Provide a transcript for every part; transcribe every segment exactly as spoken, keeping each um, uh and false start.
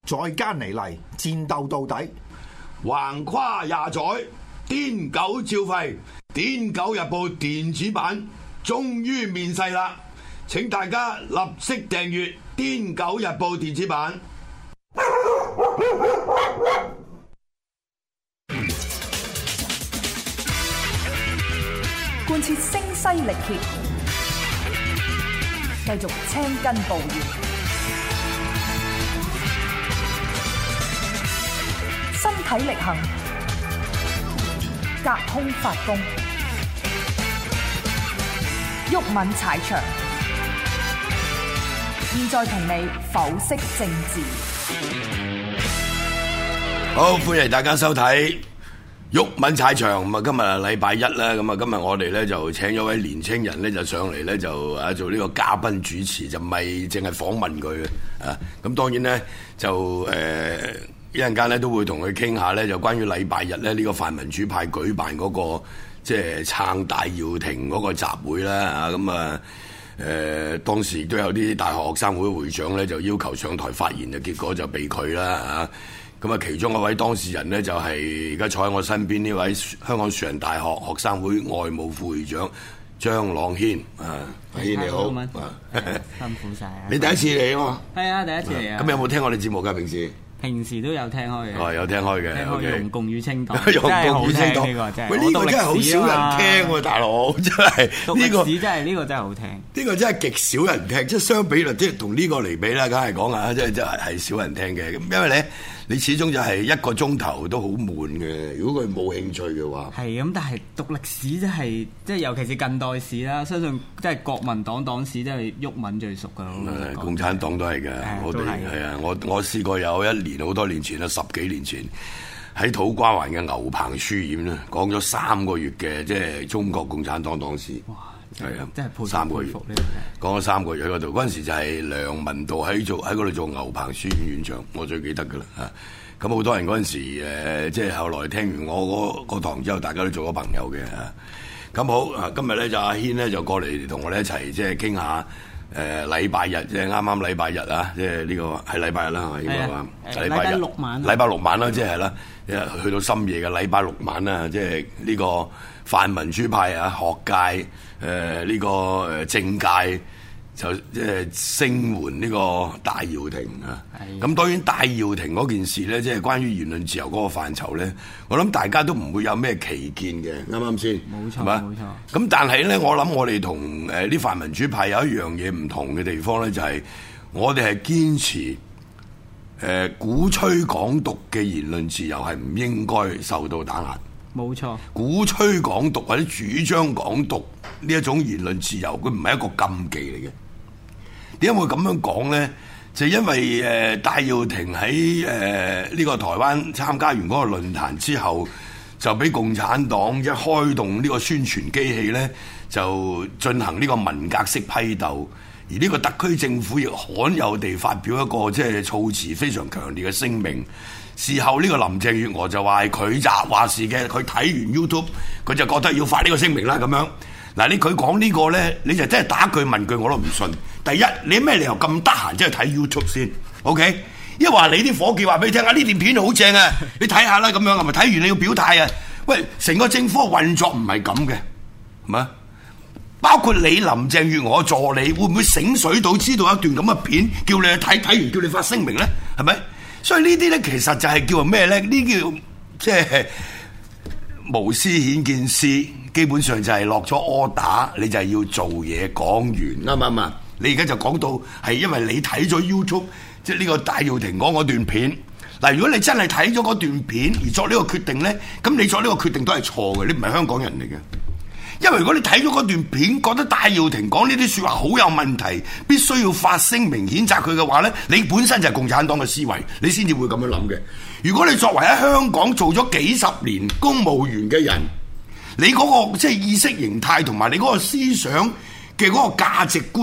再加尼嚟，戰鬥到底。 橫跨廿載，癲狗照吠，癲狗日報電子版終於面世啦！請大家立即訂閱癲狗日報電子版。 貫徹聲嘶力竭，繼續青筋暴現，身體力行，隔空發功，毓民踩場。現在同你剖析政治。 好，歡迎大家收睇毓民踩場。咁啊，今日禮拜一啦，咁啊，今日我哋咧就請咗位年青人咧就上嚟咧就啊做呢個嘉賓主持，就唔係淨係訪問佢嘅啊。咁當然咧就誒。呃一陣間咧都會同佢傾下咧，就關於禮拜日咧呢個泛民主派舉辦嗰個即係撐戴耀廷嗰個集會啦啊，咁啊誒當時亦都有啲大學學生會會長咧就要求上台發言，就結果就被拒啦啊。咁啊其中一位當事人咧就係而家坐喺我身邊呢位香港樹仁大學學生會外務副會長張朗軒啊，阿軒你好， 辛苦晒啊！ 你第一次嚟啊嘛？ 係啊，第一次嚟啊！ 咁有冇聽我哋節目㗎平時？ 平時都有聽開嘅， 哦，有聽開嘅， 聽開容共與清黨， 容共與清黨， 呢個真係， 喂，呢個真係好少人聽喎，大佬，真係呢個真係呢個真係好聽， 呢個真係極少人聽，即係相比率，即係同呢個嚟比啦，梗係講啊，即係真係係少人聽嘅，咁因為咧，你始終就係一個鐘頭都好悶嘅，如果佢冇興趣嘅話， 係咁，但係讀歷史真係，即係尤其是近代史啦，相信即係國民黨黨史真係毓民最熟㗎咯， 共產黨都係嘅，我哋係啊，我我試過有一年好多年前啦，十幾年前喺土瓜灣嘅牛棚書院咧，講咗三個月嘅即係中國共產黨黨史，哇，係啊， 真係佩服三個月，講咗三個月喺嗰度，嗰陣時就係梁文道喺做喺嗰度做牛棚書院院長，我最記得㗎啦嚇。咁好多人嗰陣時誒，即係後來聽完我嗰堂之後，大家都做咗朋友嘅嚇。咁好啊，今日咧就阿軒咧就過嚟同我哋一齊即係傾下。誒禮拜日即係啱啱禮拜日啊！即係呢個係禮拜日啦，係嘛？應該話禮拜日六晚， 禮拜六晚啦，即係啦，去到深夜嘅禮拜六晚啦，即係呢個泛民主派啊、學界誒呢、呃這個誒政界就即係聲援呢個戴耀廷啊。咁當然戴耀廷嗰件事咧，即係關於言論自由嗰個範疇咧，我諗大家都唔會有咩歧見嘅，啱啱先？ 冇錯，冇錯。 咁但係咧，我諗我哋同誒啲泛民主派有一樣嘢唔同嘅地方咧，就係、是、我哋係堅持誒、呃、鼓吹港獨嘅言論自由係唔應該受到打壓。 冇錯， 鼓吹港獨或者主張港獨呢一種言論自由，佢唔係一個禁忌嚟嘅。點解會咁樣講咧？就因為誒戴耀廷喺誒呢個台灣參加完嗰個論壇之後，就俾共產黨一開動呢個宣傳機器咧，就進行呢個文革式批鬥。而呢個特區政府亦罕有地發表一個即係措辭非常強烈嘅聲明。事後呢個林鄭月娥就話係佢咋話事嘅，佢睇完 YouTube 佢就覺得要發呢個聲明啦咁樣。嗱，你佢講呢個咧，你就真係打句問句我都唔信。第一，你咩理由咁得閒即係睇 YouTube 先 ？OK， 一話你啲伙計話俾你聽啊，呢段片好正啊，你睇下啦咁樣，係咪睇完你要表態啊？喂，成個政府嘅運作唔係咁嘅，係嘛？包括你林鄭月娥助理，會唔會醒水到知道一段咁嘅片，叫你去睇，睇完叫你發聲明咧？係咪？所以呢啲咧，其實就係叫做咩咧？呢叫即係無私顯見私。基本上就係落咗 order，你就係要做嘢講完，啱唔啱啊？你而家就講到係因為你睇咗 YouTube，即係呢個戴耀廷講嗰段片。嗱，如果你真係睇咗嗰段片而作呢個決定咧，咁你作呢個決定都係錯嘅，你唔係香港人嚟嘅。因為如果你睇咗嗰段片，覺得戴耀廷講呢啲説話好有問題，必須要發聲明譴責佢嘅話咧，你本身就係共產黨嘅思維，你先至會咁樣諗嘅。如果你作為喺香港做咗幾十年公務員嘅人，你嗰個即係意識形態同埋你嗰個思想嘅嗰個價值觀，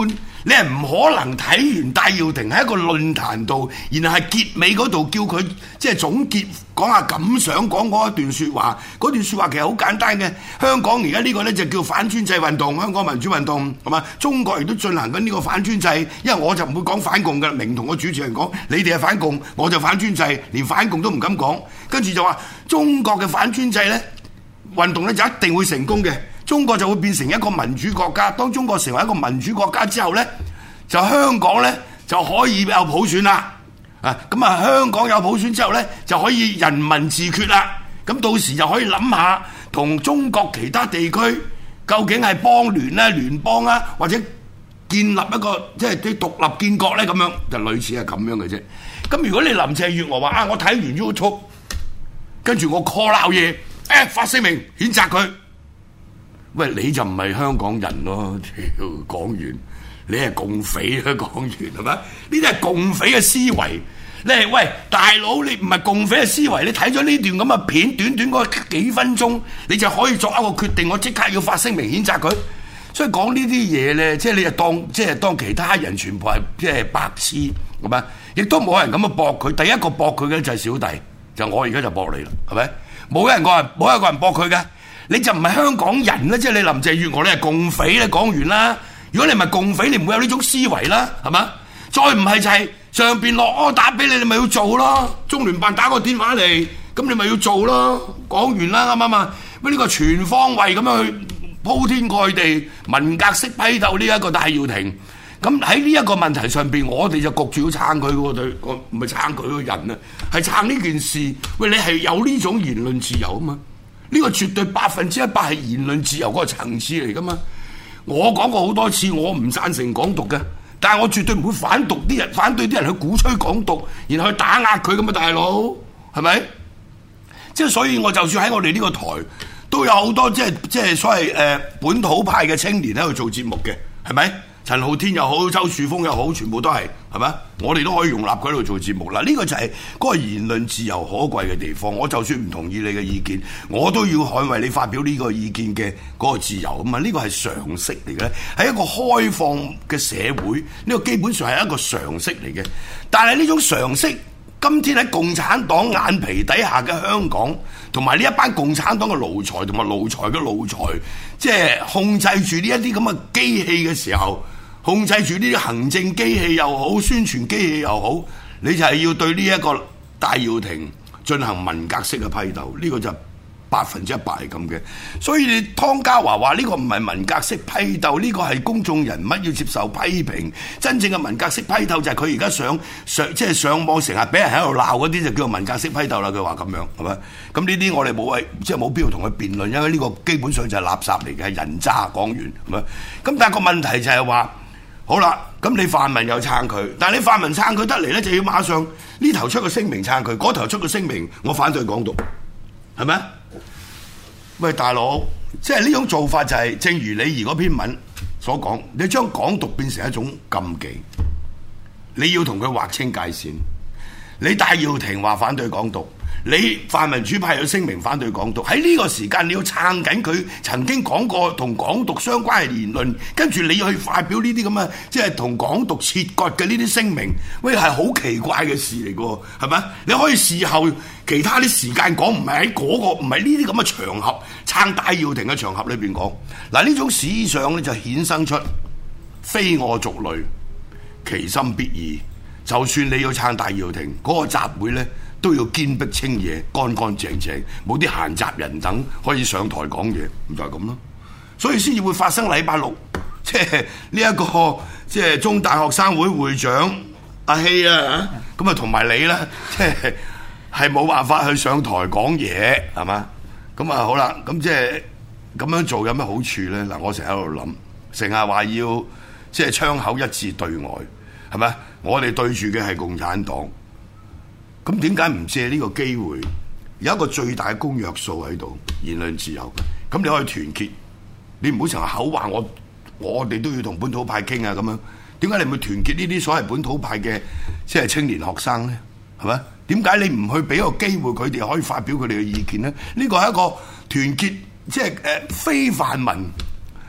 你係唔可能睇完戴耀廷喺一個論壇度，然後係結尾嗰度叫佢即係總結講下感想，講嗰一段説話。嗰段説話其實好簡單嘅。香港而家呢個呢，就叫反專制運動，香港民主運動係嘛？中國亦都進行緊呢個反專制。因為我就唔會講反共嘅，明同個主持人講，你哋係反共，我就反專制，連反共都唔敢講。跟住就話中國嘅反專制呢運動呢，就一定會成功嘅。中國就會變成一個民主國家。當中國成為一個民主國家之後呢，就香港呢就可以有普選啦。啊，咁啊香港有普選之後呢，就可以人民自決啦。咁到時就可以諗下同中國其他地區究竟係邦聯咧、聯邦啊，或者建立一個即係啲獨立建國呢，咁樣就類似係咁樣嘅啫。咁如果你林鄭月娥話啊，我睇完 YouTube， 跟住我 call 鬧嘢，誒發聲明譴責佢。喂，你就唔係香港人咯？屌，講完你係共匪啊！講完係咪？呢啲係共匪嘅思維。你係喂大佬，你唔係共匪嘅思維，你睇咗呢段咁嘅片，短短嗰幾分鐘，你就可以作一個決定，我即刻要發聲明譴責佢。所以講呢啲嘢咧，即係你就當即係當其他人全部係即係白痴，係咪？亦都冇人咁樣駁佢。第一個駁佢嘅就係小弟，就我而家就駁你啦，係咪？冇人個人冇一個人駁佢嘅。你就唔係香港人啦，即係你林鄭月娥，你係共匪咧。講完啦，如果你唔係共匪，你唔會有呢種思維啦，係嘛？再唔係就係上邊落柯打俾你，你咪要做咯。中聯辦打個電話嚟，咁你咪要做咯。講完啦，啱唔啱啊？乜呢個全方位咁樣去鋪天蓋地文革式批鬥呢一個戴耀廷？咁喺呢一個問題上邊，我哋就焗住要撐佢喎，對，我唔係撐佢個人啊，係撐呢件事。喂，你係有呢種言論自由啊嘛？呢個絕對百分之一百係言論自由嗰個層次嚟噶嘛？我講過好多次，我唔贊成港獨嘅，但係我絕對唔會反獨啲人，反對啲人去鼓吹港獨，然後去打壓佢咁啊！大佬係咪？即係所以，我就算喺我哋呢個台都有好多即係即係所謂誒、呃、本土派嘅青年喺度做節目嘅，係咪？陳浩天又好，周樹峰又好，全部都係係咪？我哋都可以容納佢喺度做節目啦。呢、這個就係嗰個言論自由可貴嘅地方。我就算唔同意你嘅意見，我都要捍衛你發表呢個意見嘅嗰個自由啊嘛。呢個係常識嚟嘅，係一個開放嘅社會，呢、這個基本上係一個常識嚟嘅。但係呢種常識，今天喺共產黨眼皮底下嘅香港，同埋呢一班共產黨嘅奴才同埋奴才嘅奴才，即係控制住呢一啲咁嘅機器嘅時候。控制住呢啲行政機器又好，宣傳機器又好，你就係要對呢一個戴耀廷進行文革式嘅批鬥，呢、這個就百分之一百係咁嘅。所以你湯家驊話呢個唔係文革式批鬥，呢、這個係公眾人物要接受批評。真正嘅文革式批鬥就係佢而家上上即係上網成日俾人喺度鬧嗰啲，就叫做文革式批鬥啦。佢話咁樣係咪？咁呢啲我哋冇謂即係冇必要同佢辯論，因為呢個基本上就係垃圾嚟嘅，係人渣。講完係咪？咁但係個問題就係話。好啦，咁你泛民又撐佢，但係你泛民撐佢得嚟咧，就要馬上呢頭出個聲明撐佢，嗰頭出個聲明，我反對港獨，係咪？喂，大佬，即係呢種做法就係、是，正如李儀嗰篇文所講，你將港獨變成一種禁忌，你要同佢劃清界線。你戴耀廷話反對港獨。你泛民主派有聲明反對港獨，喺呢個時間你要撐緊佢曾經講過同港獨相關嘅言論，跟住你要去發表呢啲咁嘅即係同港獨切割嘅呢啲聲明，喂，係好奇怪嘅事嚟㗎，係咪？你可以事後其他啲時間講，唔係喺嗰個唔係呢啲咁嘅場合撐戴耀廷嘅場合裏邊講。嗱，呢種思想咧就衍生出非我族類，其心必異。就算你要撐戴耀廷嗰、那個集會咧，都要堅壁清野、乾乾淨淨，冇啲閒雜人等可以上台講嘢，咁就係咁咯。所以先至會發生禮拜六，即係呢一個即係中大學生會會長阿希啊，咁啊同埋你啦，即係係冇辦法去上台講嘢，係嘛？咁啊好啦，咁即係咁樣做有咩好處咧？嗱，我成日喺度諗，成日話要即係槍口一致對外，係咪？我哋對住嘅係共產黨。咁點解唔借呢個機會？有一個最大嘅公約數喺度，言論自由。咁你可以團結，你唔好成日口話我，我哋都要同本土派傾啊咁樣。點解你唔去團結呢啲所謂本土派嘅即係青年學生咧？係咪？點解你唔去俾個機會佢哋可以發表佢哋嘅意見咧？呢個係一個團結，即係誒非泛民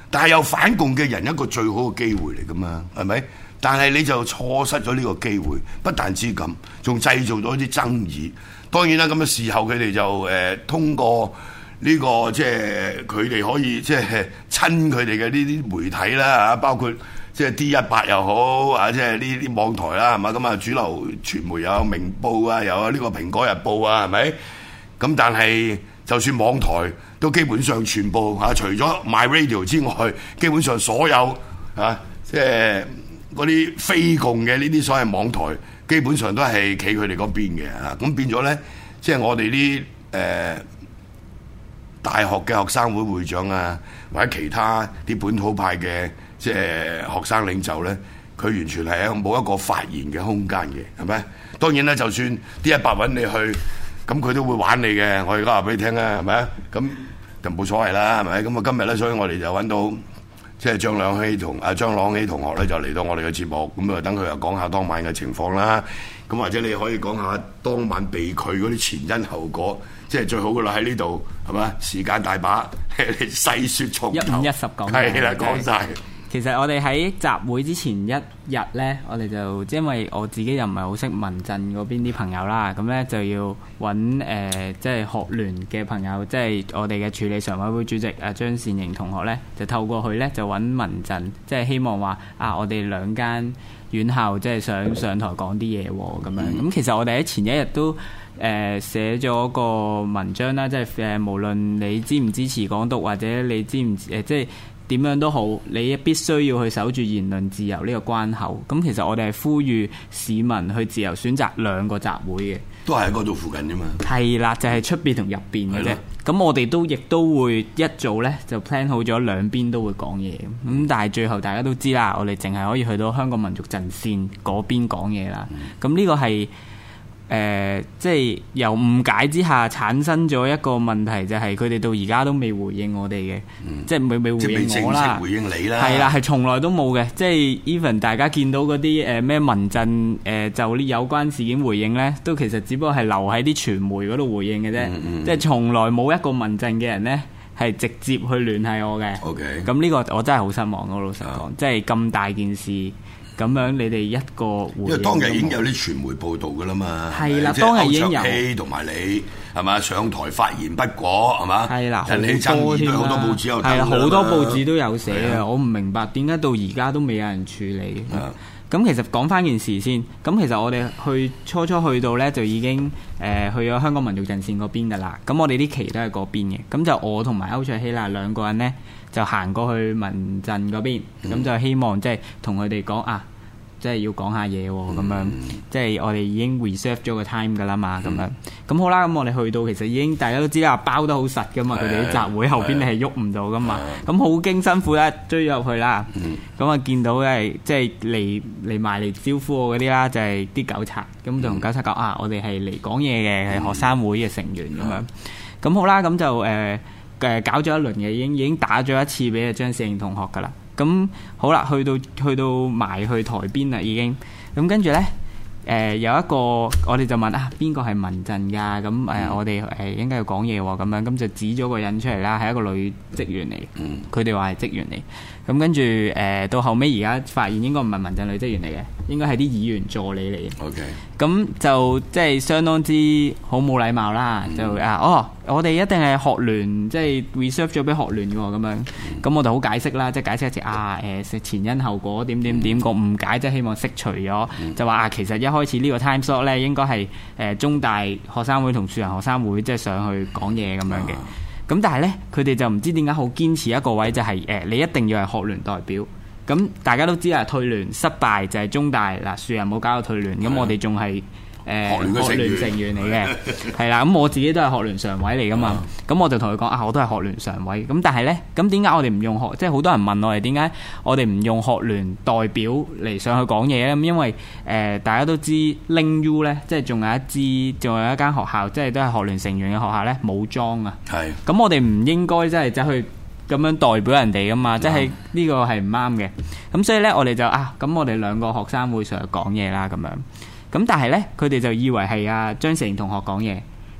但係有反共嘅人一個最好嘅機會嚟噶嘛，係咪？但係你就錯失咗呢個機會，不但止咁，仲製造咗啲爭議。當然啦，咁嘅事後佢哋就誒、呃、通過呢、這個即係佢哋可以即係親佢哋嘅呢啲媒體啦嚇，包括即係 D 一百又好啊，即係呢啲網台啦，係嘛？咁啊主流傳媒有明報啊，有呢個蘋果日報啊，係咪？咁但係就算網台都基本上全部啊，除咗 MyRadio 之外，基本上所有啊，即係嗰啲非共嘅呢啲所謂網台，基本上都係企佢哋嗰邊嘅啊。咁變咗咧，即係我哋啲誒大學嘅學生會會長啊，或者其他啲本土派嘅即係學生領袖咧，佢完全係冇一個發言嘅空間嘅，係咪？當然啦，就算啲一百揾你去。咁佢都會玩你嘅，我而家話俾你聽啊，係咪啊？咁就冇所謂啦，係咪？咁啊今日咧，所以我哋就揾到即係張兩喜同阿張朗喜同學咧，就嚟到我哋嘅節目，咁啊等佢又講下當晚嘅情況啦。咁或者你可以講下當晚被拒嗰啲前因後果，即係最好噶啦，喺呢度係咪？時間大把，細説從頭， 一五一十講， 係啦，講晒。 其實我哋喺集會之前一日呢，我哋就因為我自己又唔係好識民陣嗰邊啲朋友啦，咁呢就要揾誒、呃、即係學聯嘅朋友，即係我哋嘅處理常委會主席阿張善盈同學呢，就透過佢呢，就揾民陣，即係希望話啊，我哋兩間院校即係想上台講啲嘢喎咁樣。咁其實我哋喺前一日都誒、呃、寫咗個文章啦，即係誒、呃、無論你支唔支持港獨，或者你支唔誒、呃、即係。點樣都好，你必須要去守住言論自由呢個關口。咁其實我哋係呼籲市民去自由選擇兩個集會嘅， 都係喺嗰度附近啫嘛。 係啦，就係出邊同入邊嘅啫。咁我哋都亦都會一早呢就 plan 好咗兩邊都會講嘢。咁但係最後大家都知啦，我哋淨係可以去到香港民族陣線嗰邊講嘢啦。咁呢個係。誒、呃，即係由誤解之下產生咗一個問題，就係佢哋到而家都未回應我哋嘅，嗯、即係未未回應我啦， 回應你啦， 係啦，係從來都冇嘅。即係 even 大家見到嗰啲誒咩民陣誒、呃、就呢有關事件回應咧，都其實只不過係留喺啲傳媒嗰度回應嘅啫，嗯嗯、即係從來冇一個民陣嘅人咧係直接去聯繫我嘅。OK，咁呢個我真係好失望咯，老實講，即係咁大件事。咁樣你哋一個回應，因為當日已經有啲傳媒報導㗎啦嘛， 係啦，當日已經有歐卓熙同埋你係嘛上台發言不果係嘛， 係啦， 引起爭議都好多報紙有登， 係啦，好多報紙都有寫啊！我唔明白點解到而家都未有人處理。咁其實講翻件事先，咁其實我哋去初初去到咧就已經誒、呃、去咗香港民族陣線嗰邊㗎啦。咁我哋啲旗都係嗰邊嘅，咁就我同埋歐卓熙啦兩個人咧就行過去民陣嗰邊，咁、嗯、就希望即係同佢哋講啊。即係要講下嘢喎，咁樣、嗯、即係我哋已經 reserve 咗個 time 㗎啦嘛，咁、嗯、樣咁好啦。咁我哋去到其實已經大家都知啦，包得好實㗎嘛。佢哋啲集會後邊你係喐唔到㗎嘛。咁好經辛苦咧追入去啦。咁啊、嗯、見到咧即係嚟嚟埋嚟招呼我嗰啲啦，就係、是、啲糾察。咁就同糾察講啊，我哋係嚟講嘢嘅，係、嗯、學生會嘅成員咁、嗯、樣。咁好啦，咁就誒誒、呃、搞咗一輪嘅，已經已經打咗一次俾阿張善盈同學㗎啦。咁好啦，去到去到埋去台邊啦，已經咁跟住呢，誒、呃、有一個我哋就問啊，邊個係民陣㗎？咁誒、呃、我哋誒應該要講嘢喎，咁樣咁就指咗個人出嚟啦，係一個女職員嚟，佢哋話係職員嚟。咁跟住誒、呃、到後尾而家發現應該唔係民陣女職員嚟嘅，應該係啲議員助理嚟嘅。OK，咁就即係相當之好冇禮貌啦，嗯、就啊哦，我哋一定係學聯，即係 reserve 咗俾學聯嘅喎，咁樣。咁、嗯、我就好解釋啦，即係解釋一次啊誒前因後果點點點個誤解，即係希望釋除咗，嗯、就話啊其實一開始呢個 time slot 咧應該係誒中大學生會同樹仁學生會即係上去講嘢咁樣嘅。咁但係咧，佢哋就唔知點解好堅持一個位，就係、是、誒、呃、你一定要係學聯代表。咁大家都知啊，退聯失敗就係中大嗱，樹仁冇搞到退聯，咁我哋仲係誒學聯成員嚟嘅，係啦。咁我自己都係學聯常委嚟噶嘛。咁我就同佢講啊，我都係學聯常委。咁但係咧，咁點解我哋唔用學？即係好多人問我哋點解我哋唔用學聯代表嚟上去講嘢咧？咁因為誒、呃、大家都知 Ling U 咧，即係仲有一支，仲有一間學校，即係都係學聯成員嘅學校咧，冇裝啊。係。咁我哋唔應該真係走去咁樣代表人哋噶嘛，即係呢個係唔啱嘅。咁所以咧，我哋就啊，咁我哋兩個學生會上去講嘢啦，咁樣。咁但係咧，佢哋就以為係阿張善盈同學講嘢。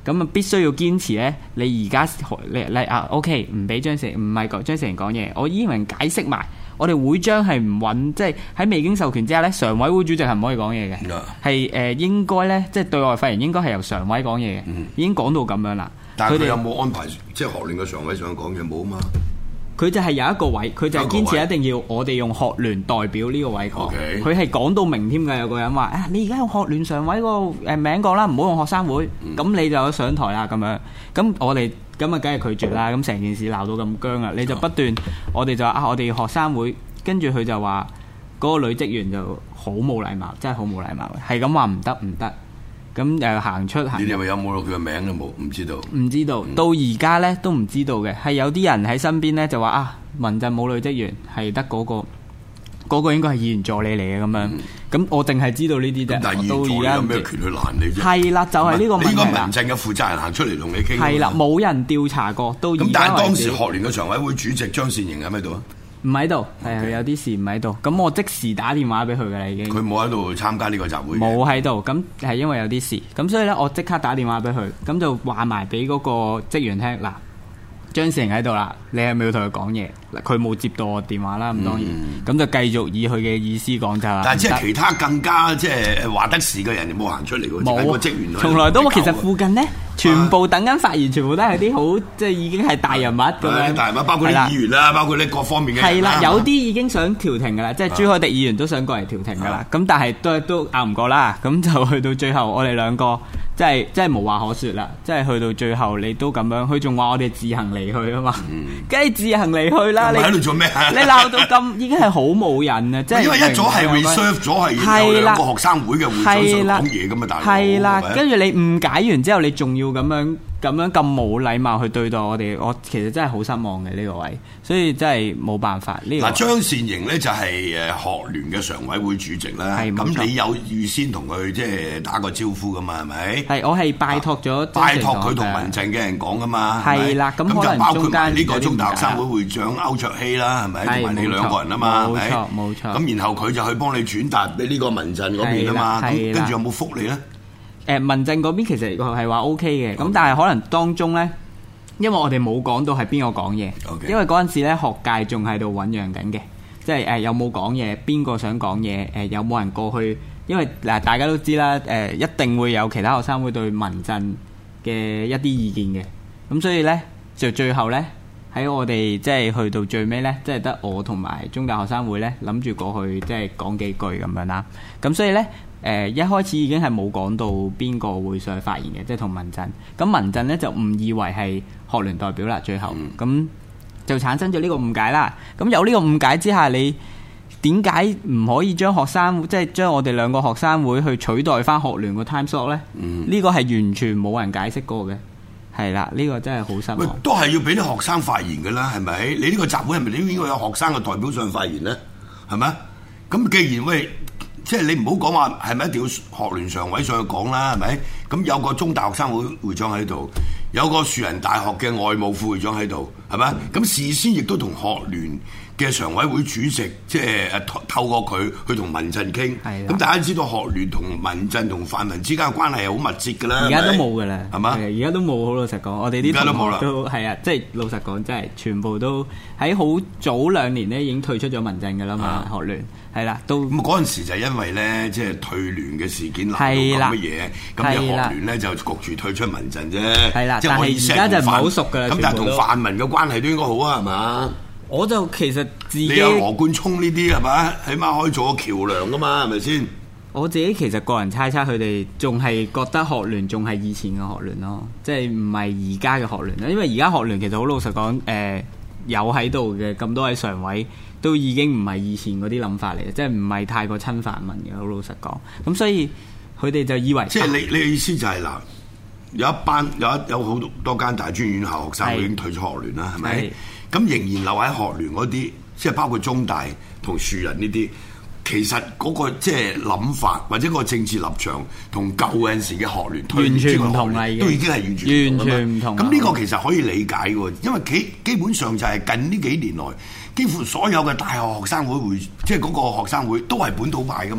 咁啊必須要堅持咧。你而家你你啊 OK 唔俾張成唔係講張成講嘢，我依明解釋埋。我哋會章係唔允，即係喺未經授權之下咧，常委會主席係唔可以講嘢嘅，係誒、呃、應該咧，即係對外發言應該係由常委講嘢嘅，嗯、已經講到咁樣啦。 但係佢有冇安排即係學聯嘅常委上講嘢冇啊嘛？ 佢就係有一個位，佢就係堅持一定要我哋用學聯代表呢個位講。佢係講到明添㗎，有個人話：啊，你而家用學聯常委個誒名講啦，唔好用學生會。咁、嗯、你就上台啦咁樣。咁我哋咁啊，梗係拒絕啦。咁成件事鬧到咁僵啦，你就不斷，我哋就話啊，我哋學生會。跟住佢就話嗰、那個女職員就好冇禮貌，真係好冇禮貌，係咁話唔得唔得。咁又行出行。你哋咪有冇落佢個名都冇？唔知道。唔知道，嗯、到而家咧都唔知道嘅，係有啲人喺身邊咧就話啊，民陣冇女職員，係得嗰個嗰、那個應該係議員助理嚟嘅咁樣。咁、嗯、我淨係知道呢啲啫。但係議員助理有咩權去攔你啫？係啦，就係、是、呢個問題啦。呢個民陣嘅負責人行出嚟同你傾。係啦，冇人調查過。到而家。咁但係當時學聯嘅常委會主席張善瑩喺咪度啊？唔喺度，係啊，有啲事唔喺度。咁我即時打電話俾佢噶啦，已經。佢冇喺度參加呢個集會。冇喺度，咁係因為有啲事。咁所以咧，我即刻打電話俾佢，咁就話埋俾嗰個職員聽。嗱，張善瑩喺度啦，你係咪要同佢講嘢？佢冇接到我電話啦，咁當然。咁、嗯、就繼續以佢嘅意思講就係。但係即係其他更加即係話得事嘅人冇行出嚟喎，冇個職員。從來都冇。其實附近呢。全部等緊發言，全部都係啲好即係已經係大人物咁樣。大人物包括啲議員啦，包括呢各方面嘅人。係啦，有啲已經想調停㗎啦，即係朱凱廸議員都想過嚟調停㗎啦。咁但係都都拗唔過啦。咁就去到最後，我哋兩個即係即係無話可説啦。即係去到最後，你都咁樣，佢仲話我哋自行離去啊嘛。梗係自行離去啦。你喺度做咩？你鬧到咁已經係好冇癮啊！即係因為一早係 reserve 咗係有兩個學生會嘅會長想講嘢咁啊，大佬。係啦，跟住你誤解完之後，你仲要咁樣咁樣咁冇禮貌去對待我哋，我其實真係好失望嘅呢個位，所以真係冇辦法。呢嗱張善瑩呢就係誒學聯嘅常委會主席啦，咁你有預先同佢即係打個招呼噶嘛？係咪？係我係拜託咗拜託佢同民陣嘅人講噶嘛？係啦，咁可能中間呢個中大學生會會長歐卓希啦，係咪？同埋你兩個人啊嘛？冇錯冇錯。咁然後佢就去幫你轉達俾呢個民陣嗰邊啊嘛？咁跟住有冇覆你咧？誒民陣嗰邊其實係話 O K 嘅，咁 Okay. 但係可能當中呢，因為我哋冇講到係邊個講嘢，Okay. 因為嗰陣時呢學界仲喺度醖釀緊嘅，即係誒有冇講嘢，邊個想講嘢，誒有冇人過去，因為嗱大家都知啦，誒一定會有其他學生會對民陣嘅一啲意見嘅，咁所以呢，就最後呢，喺我哋即係去到最尾呢，即係得我同埋中大學生會呢，諗住過去即係講幾句咁樣啦，咁所以呢。誒、呃、一開始已經係冇講到邊個會上去發言嘅，即係同民陣。咁民陣呢就誤以為係學聯代表啦，最後咁、嗯、就產生咗呢個誤解啦。咁有呢個誤解之下，你點解唔可以將學生即係將我哋兩個學生會去取代翻學聯個 time slot 呢？呢、嗯、個係完全冇人解釋過嘅，係啦，呢、這個真係好失望。都係要俾啲學生發言㗎啦，係咪？你呢個集會係咪你應該有學生嘅代表上發言呢？係咪？咁既然喂。即係你唔好講話係咪一定要學聯常委上去講啦，係咪？咁有個中大學生會會長喺度，有個樹仁大學嘅外務副會長喺度，係咪？咁事先亦都同學聯嘅常委會主席，即係誒透過佢去同民陣傾。係咁的大家知道學聯同民陣同泛民之間嘅關係係好密切㗎啦。而家都冇㗎啦，係嘛吧？而家都冇，好老實講，我哋啲同學都係啊，即係老實講，真係全部都喺好早兩年咧已經退出咗民陣㗎啦嘛，的學聯。係啦，到咁嗰陣時就因為咧，即係退聯嘅事件鬧到咁乜嘢，咁啲學聯咧就焗住退出民陣啫。係啦，但係而家就唔係好熟㗎啦。咁但係同泛民嘅關係都應該好啊，係嘛？我就其實自己你有羅冠聰呢啲係嘛，起碼可以做個橋梁㗎嘛，係咪先？我自己其實個人猜測，佢哋仲係覺得學聯仲係以前嘅學聯咯，即係唔係而家嘅學聯啦。因為而家學聯其實好老實講，誒、呃、有喺度嘅咁多位常委。都已經唔係以前嗰啲諗法嚟嘅，即係唔係太過親泛民嘅，好老實講。咁所以佢哋就以為，即係你你嘅意思就係、是、嗱，有一班有一有好多間大專院校學生會已經退出學聯啦，係咪？咁仍然留喺學聯嗰啲，即係包括中大同樹仁呢啲，其實嗰個即係諗法或者個政治立場同舊嗰陣時嘅學聯完全唔同嚟嘅，都已經係完全完全唔同。咁呢個其實可以理解嘅，因為基基本上就係近呢幾年來。幾乎所有嘅大學學生會會，即係嗰個學生會都係本土派噶嘛，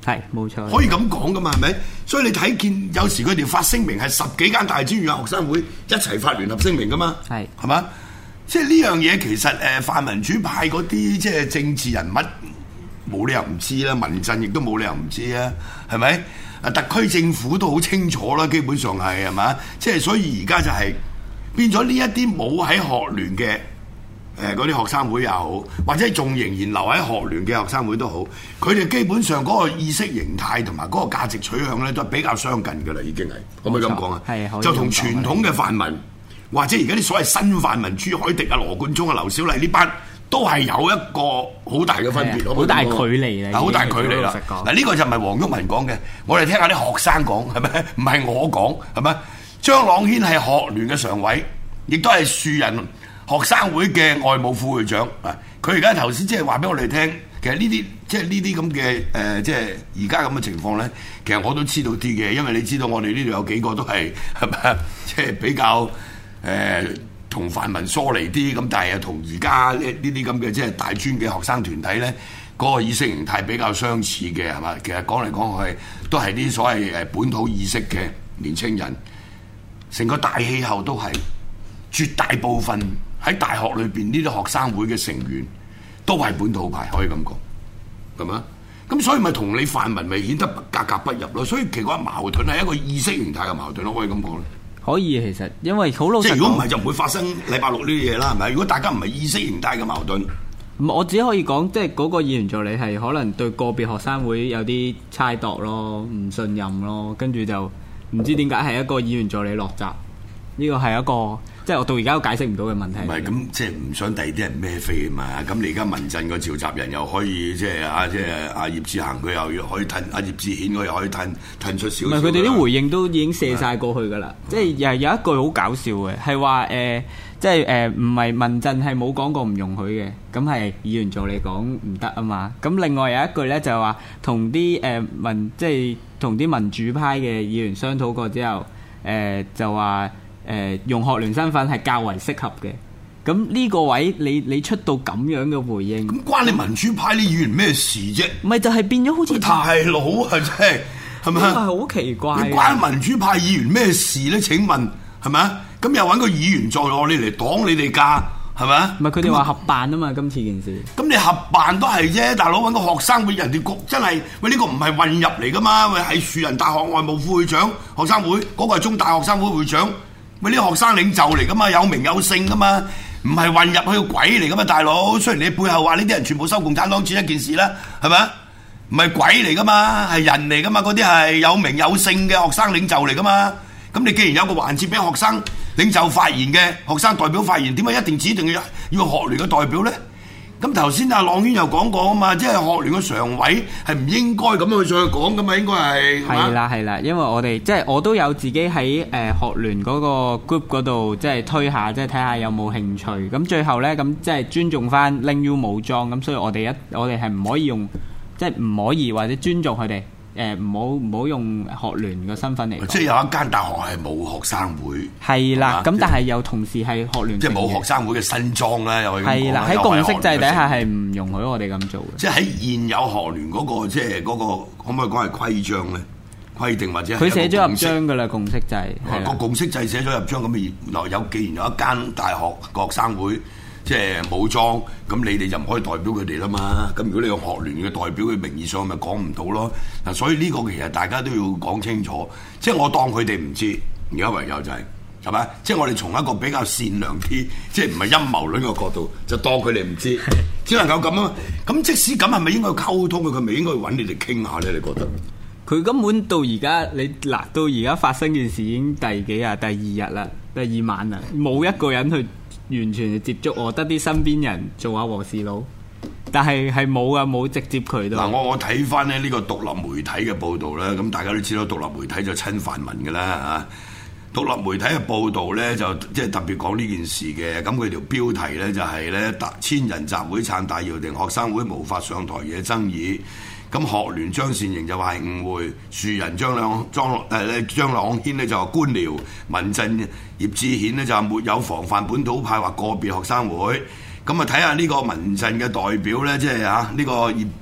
係冇錯， 可以咁講噶嘛，係咪？所以你睇見有時佢哋發聲明係十幾間大專院校學生會一齊發聯合聲明噶嘛， 係係嘛？即係呢樣嘢其實誒泛民主派嗰啲即係政治人物冇理由唔知啦，民陣亦都冇理由唔知啊，係咪？啊特區政府都好清楚啦，基本上係係嘛？即係所以而家就係變咗呢一啲冇喺學聯嘅。誒嗰啲學生會又好，或者仲仍然留喺學聯嘅學生會都好，佢哋基本上嗰個意識形態同埋嗰個價值取向咧都係比較相近㗎啦，已經係可唔可以咁講啊？ 係就同傳統嘅泛民或者而家啲所謂新泛民朱凱廸啊、羅冠聰啊、劉小麗呢班都係有一個好大嘅分別， 好大距離啦， 好大距離啦。嗱呢個就唔係黃毓民講嘅，我哋聽下啲學生講係咪？唔係我講係咪？張朗軒係學聯嘅常委，亦都係樹人學生會嘅外務副會長啊！佢而家頭先即係話俾我哋聽，其實呢啲即係呢啲咁嘅誒，即係而家咁嘅情況咧，其實我都知道啲嘅，因為你知道我哋呢度有幾個都係係咪即係比較誒同泛民疏離啲咁，但係又同而家呢呢啲咁嘅即係大專嘅學生團體咧，嗰個意識形態比較相似嘅係嘛？其實講嚟講去都係啲所謂誒本土意識嘅年青人，成個大氣候都係絕大部分。喺大學裏邊呢啲學生會嘅成員都係本土派，可以咁講，係嘛？咁所以咪同你泛民咪顯得格格不入咯。所以其實矛盾係一個意識形態嘅矛盾咯，可以咁講咧。 可以其實因為好老實講， 即係如果唔係就唔會發生禮拜六呢啲嘢啦，係咪？如果大家唔係意識形態嘅矛盾， 我只可以講，即係嗰個議員助理係可能對個別學生會有啲猜度咯，唔信任咯，跟住就唔知點解係一個議員助理落閘，呢個係一個。即係我到而家都解釋唔到嘅問題。 唔係咁，即係唔想第二啲人孭飛啊嘛。咁你而家民陣個召集人又可以即係啊，即係阿葉志恒佢又可以褪，阿葉志顯佢又可以褪褪出少少。 唔係佢哋啲回應都已經射晒過去㗎啦。即係又有一句好搞笑嘅，係話誒，即係誒唔係民陣係冇講過唔容許嘅，咁係議員助理講唔得啊嘛。咁另外有一句咧就係話同啲誒民即係同啲民主派嘅議員商討過之後，誒、呃、就話。誒、呃、用學聯身份係較為適合嘅，咁呢個位你你出到咁樣嘅回應， 咁關你民主派啲議員咩事啫？ 咪就係變咗好似大佬啊，真係係咪啊？ 好奇怪！ 你關民主派議員咩事咧？請問係咪啊？咁又揾個議員在我你嚟擋你哋架係咪啊？ 唔係佢哋話合辦啊嘛，今次件事。 咁你合辦都係啫，大佬揾個學生會人哋局真係喂呢、呢個唔係混入嚟噶嘛？喂係樹人大學外務副會長學生會，嗰、嗰個係中大學生會會長。喂，呢啲學生領袖嚟噶嘛，有名有姓噶嘛，唔係混入去個鬼嚟噶嘛，大佬。雖然你背後話呢啲人全部收共產黨錢一件事啦，係咪？唔係鬼嚟噶嘛，係人嚟噶嘛，嗰啲係有名有姓嘅學生領袖嚟噶嘛。咁你既然有個環節俾學生領袖發言嘅學生代表發言，點解一定指定要要學聯嘅代表咧？咁頭先阿朗軒又講過啊嘛，即係學聯嘅常委係唔應該咁樣去再講噶嘛，應該係係啦係啦，因為我哋即係我都有自己喺誒、呃、學聯嗰個 group 嗰度即係推下，即係睇下有冇興趣。咁最後咧咁即係尊重翻拎 U 武裝，咁所以我哋一我哋係唔可以用即係唔可以或者尊重佢哋。誒唔好唔好用學聯嘅身份嚟， 即係有一間大學係冇學生會， 係啦，咁但係又同時係學聯， 即係冇學生會嘅新裝啦，又可以咁講。 係啦，喺共識制底下係唔容許我哋咁做嘅。 即係喺現有學聯嗰個即係嗰個可唔可以講係規章咧？規定或者佢寫咗入章㗎啦，共識制個共識制寫咗入章咁嘅，嗱有既然有一間大學個學生會。即係武裝，咁你哋就唔可以代表佢哋啦嘛。咁如果你用學聯嘅代表嘅名義上，咪講唔到咯。嗱，所以呢個其實大家都要講清楚。即係我當佢哋唔知，而家唯有就係係咪？即係我哋從一個比較善良啲，即係唔係陰謀論嘅角度，就當佢哋唔知，只能夠咁啊。咁即使咁，係咪應該溝通佢？佢咪應該揾你哋傾下咧？你覺得？ 佢根本到而家，你嗱到而家發生件事已經第幾日？第二日啦，第二晚啦，冇一個人去。完全接觸我，得啲身邊人做下和事佬，但係係冇噶，冇直接渠道。嗱， 我我睇翻咧呢個獨立媒體嘅報導咧，咁大家都知道獨立媒體就親泛民嘅啦嚇。獨立媒體嘅報導咧就即係特別講呢件事嘅，咁佢條標題咧就係咧千人集會撐戴耀廷，學生會無法上台惹爭議。咁學聯張善盈就話係誤會，樹人張兩張誒張朗軒咧就話官僚，民陣葉志顯咧就話沒有防範本土派或個別學生會。咁啊睇下呢個民陣嘅代表咧，即係啊呢個葉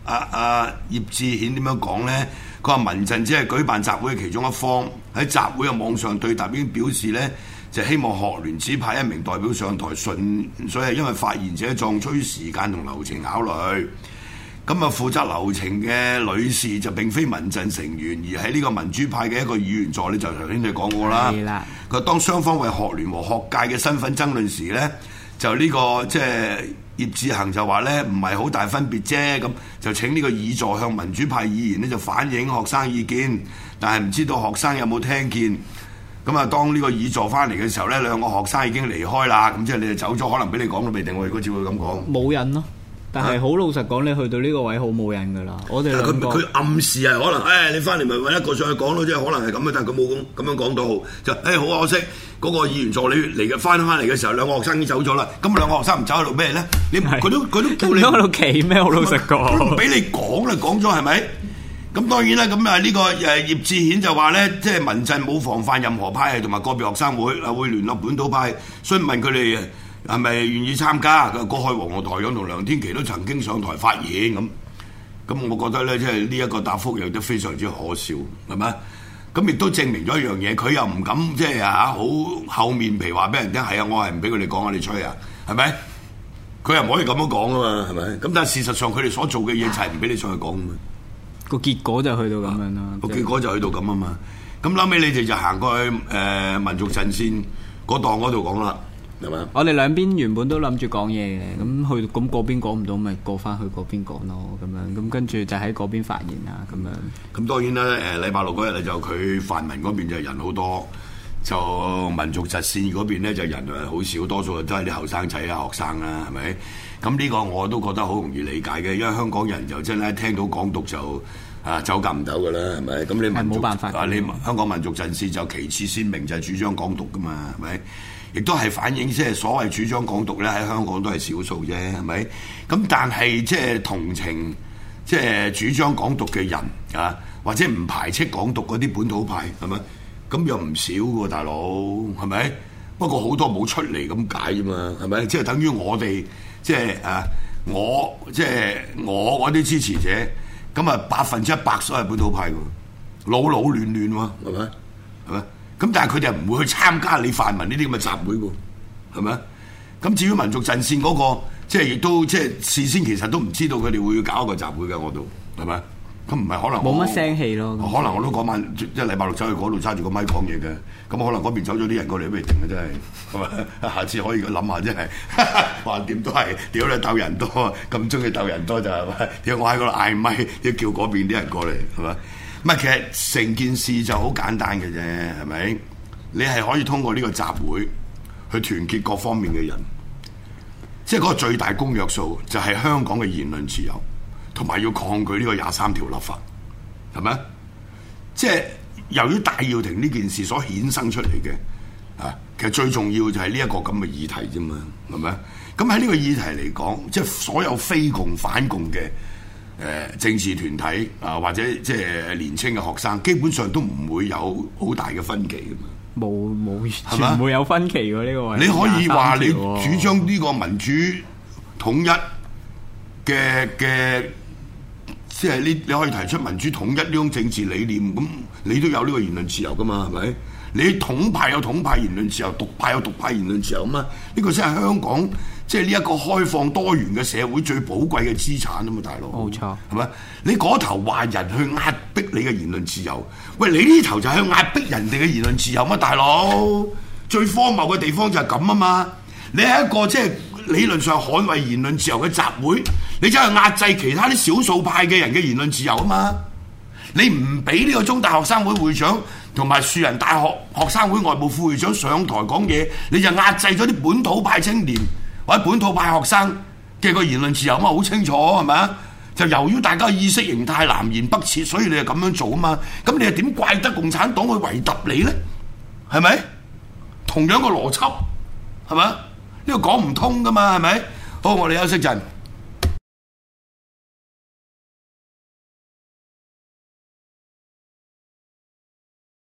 阿阿葉志顯點樣講咧？佢話民陣只係舉辦集會嘅其中一方，喺集會嘅網上對答已經表示咧，就希望學聯指派一名代表上台，純粹係因為發言者撞出於時間同流程考慮。咁啊，負責流程嘅女士就並非民陣成員，而係呢個民主派嘅一個議員助理，就頭先你講過啦。係啦。佢話當雙方為學聯和學界嘅身份爭論時咧，就呢、這個即係葉志恒就話咧，唔係好大分別啫。咁就請呢個議助向民主派議員咧就反映學生意見，但係唔知道學生有冇聽見。咁啊，當呢個議助翻嚟嘅時候咧，兩個學生已經離開啦。咁即係你哋走咗，可能俾你講都未定。我哋嗰次會咁講。 冇癮咯。但係好老實講，你去到呢個位好冇癮㗎啦。我哋兩個佢暗示係可能，誒、哎、你翻嚟咪揾一個上去講咯，即係可能係咁嘅。但係佢冇咁咁樣講到，就誒好、哎、可惜，嗰、那個議員助理嚟嘅翻翻嚟嘅時候，兩個學生已經走咗啦。咁兩個學生唔走喺度咩咧？你佢都佢都叫你喺度企咩？好老實講， 都唔俾你講啦，講咗係咪？咁當然啦，咁啊呢個誒葉志顯就話咧，即係民陣冇防範任何派系同埋個別學生會，啊會聯絡本土派，詢問佢哋係咪願意參加？郭海皇和台長同梁天琦都曾經上台發言咁，咁我覺得咧，即係呢一個答覆又都非常之可笑，係咪？咁亦都證明咗一樣嘢，佢又唔敢即係啊好厚面皮話俾人聽，係啊，我係唔俾佢哋講啊，你吹啊，係咪？佢又唔可以咁樣講啊嘛，係咪？咁但係事實上佢哋所做嘅嘢就係唔俾你上去講啊嘛。 個結果就去到咁樣啦。 個、啊、結果就去到咁啊嘛。咁後尾你哋就行過去誒、呃、民族陣線嗰檔嗰度講啦。 我哋兩邊原本都諗住講嘢嘅，咁去咁嗰邊講唔到，咪過翻去嗰邊講咯，咁樣咁跟住就喺嗰邊發言啊，咁樣。咁當然啦，誒禮拜六嗰日咧就佢泛民嗰邊就人好多，就民族陣線嗰邊咧就人誒好少，多數都係啲後生仔啊、學生啦，係咪？咁呢個我都覺得好容易理解嘅，因為香港人就真係聽到港獨就啊走夾唔到㗎啦，係咪？咁你民族冇辦法啊，你香港民族陣線就其次鮮明就係主張港獨㗎嘛，係咪？亦都係反映即係所謂主張港獨咧喺香港都係少數啫，係咪？咁但係即係同情即係主張港獨嘅人啊，或者唔排斥港獨嗰啲本土派係咪？咁又唔少喎，大佬係咪？不過好多冇出嚟咁解啫嘛，係咪？即係等於我哋即係啊，我即係我嗰啲支持者，咁啊百分之一百都係本土派喎，老老亂亂喎，係咪？係咪？咁但係佢哋唔會去參加你泛民呢啲咁嘅集會喎，係咪？咁至於民族陣線嗰、那個，即係亦都即係事先其實都唔知道佢哋會搞一個集會嘅，我都係咪？咁唔係可能冇乜聲氣咯。 可能我都嗰晚即係禮拜六走去嗰度揸住個咪講嘢嘅，咁可能嗰邊走咗啲人過嚟都未定嘅，真係係咪？下次可以諗下，真係橫掂都係屌你鬥人多，咁中意鬥人多就係咪？屌我喺嗰度嗌咪，要叫嗰邊啲人過嚟係咪？唔係，其實成件事就好簡單嘅啫，係咪？你係可以通過呢個集會去團結各方面嘅人，即係嗰個最大公約數就係香港嘅言論自由，同埋要抗拒呢個廿三條立法，係咪？即係由於戴耀廷呢件事所衍生出嚟嘅啊，其實最重要就係呢一個咁嘅議題啫嘛，係咪？咁喺呢個議題嚟講，即係所有非共反共嘅。誒、呃、政治團體啊，或者即係年青嘅學生，基本上都唔會有好大嘅分歧㗎嘛。冇冇，全部有分歧喎呢個位。你可以話你主張呢個民主統一嘅嘅，即係你你可以提出民主統一呢種政治理念，咁你都有呢個言論自由㗎嘛，係咪？你統派有統派言論自由，獨派有獨派言論自由啊嘛。呢個先係香港。即係呢一個開放多元嘅社會最寶貴嘅資產啊嘛，大佬。冇錯，係咪？你嗰頭話人去壓迫你嘅言論自由，喂，你呢頭就係壓迫人哋嘅言論自由嘛，大佬。最荒謬嘅地方就係咁啊嘛！你係一個即係理論上捍衛言論自由嘅集會，你就係壓制其他啲少數派嘅人嘅言論自由啊嘛！你唔俾呢個中大學生會會長同埋樹仁大學學生會外部副會長上台講嘢，你就壓制咗啲本土派青年。或者本土派學生嘅個言論自由嘛，好清楚係咪啊？就由於大家意識形態南轅北轍，所以你就咁樣做啊嘛。咁你又點怪得共產黨去圍揼你咧？係咪？同樣個邏輯係咪？呢個講唔通噶嘛，係咪？好，我哋休息陣。